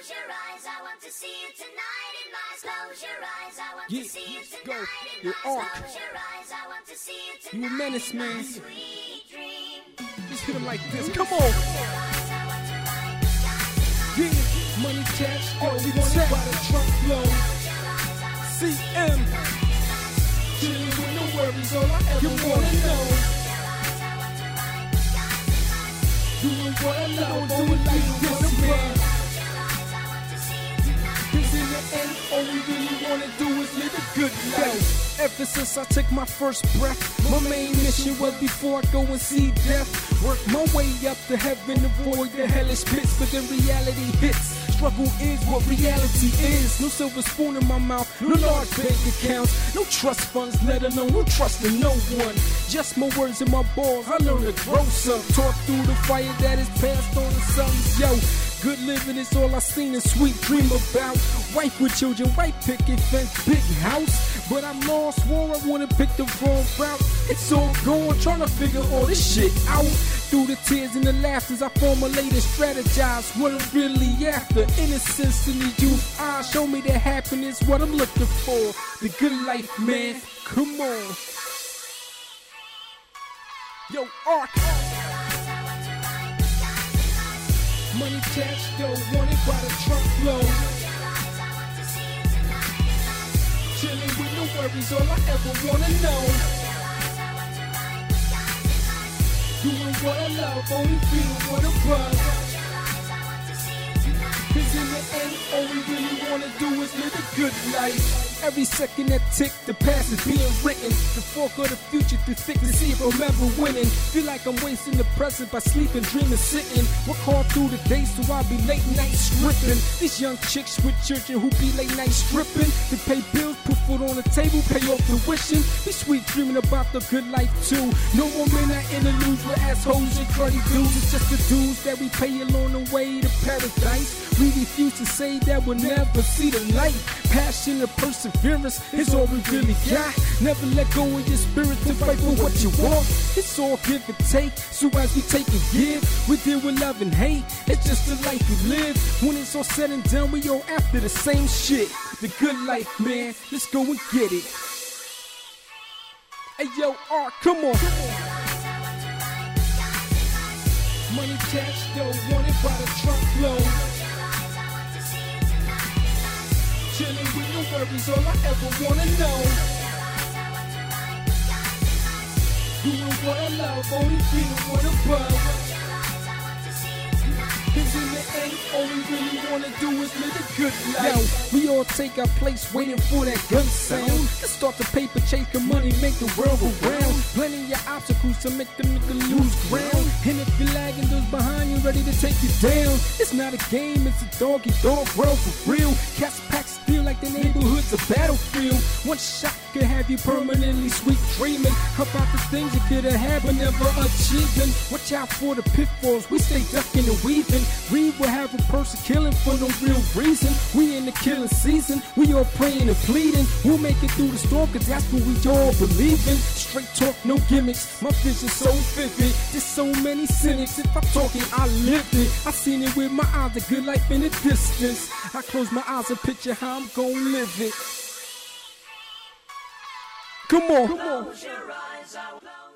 Close your eyes, I want to see you tonight in my close your eyes, I want to see you tonight in my close your eyes, I want to see you tonight. You a menace, man. Sweet dream. Just hit him like this. Come on. Yeah, money cash, yo, we want it by the trunk flow. CM. Chillin' with no worries, all I ever wanna know. Doing what I love, do it like this, man. Cause in the end, all we really wanna do is live a good life. Ever since I took my first breath, my main mission was before I go and see death. Work my way up to heaven, avoid the hellish pits, but then reality hits. Struggle is what reality is. No silver spoon in my mouth, no large bank accounts, no trust funds, let alone no trust in no one. Just my words and my balls, I learned to grow some. Taught through the fire that is passed on to sons. Yo, good living is all I seen a sweet dream about. Wife with children, white picket fence, big house. But I'm lost, swore I wanna pick the wrong route. It's all gone, trying to figure all this shit out. Through the tears and the laughters, I formulate and strategize what I'm really after. Innocence in the youth eyes show me that happiness, what I'm looking for. The good life, man. Come on. Yo, Ark. Money cash, yo, want it by the trunk flow. Chillin' with no worries, all I ever wanna know. Doing what I love, only feeling what I'm above. Cause in the end, all we really wanna do is live a good life. Every second that tick, the past is being written. The fork of the future through thick to see if I'm ever winning. Feel like I'm wasting the present by sleeping, dreaming, sitting. Work hard through the day so I'll be late night stripping. These young chicks with children who be late night stripping. To pay bills, put food on the table, pay off tuition. Be sweet dreaming about the good life too. No more midnight interludes with assholes and cruddy dudes. It's just the dues that we pay along the way to paradise. We refuse to say that we'll never see the light. Passion and perseverance is all we really got. Never let go of your spirit to fight for what you want. It's all give and take, so as we take and give, we deal with love and hate. It's just the life we live. When it's all said and done, we all after the same shit. The good life, man, let's go and get it. Hey yo, Ark, come on. Money cash, yo, want it by the trunk flow. Chillin' with no worries, all I ever wanna know. Doing what I love, only feeling what I'm above. Cause in the end, all we really wanna do is live a good life. Yo, we all take our place waiting for that gun sound. Let's start the paper chase, the money, make the world go round. Planning your obstacles to make the nigga lose ground. And if you're lagging, those behind you ready to take you down. It's not a game, it's a dog-eat-dog world for real. Cats pack steel like the neighborhood's a battlefield. One shot could have you permanently sweet dreaming about the things you could have had but never achieving. Watch out for the pitfalls, we stay ducking and weaving. We will have a person killing for no real reason. We in the killing season, we all praying and pleading. We'll make it through the storm cause that's what we all believe in. Straight talk, no gimmicks, my vision's so vivid. There's so many cynics, if I'm talking, I lived it. I seen it with my eyes, a good life in the distance. I close my eyes and picture how I'm gonna live it. Come on. Close your eyes,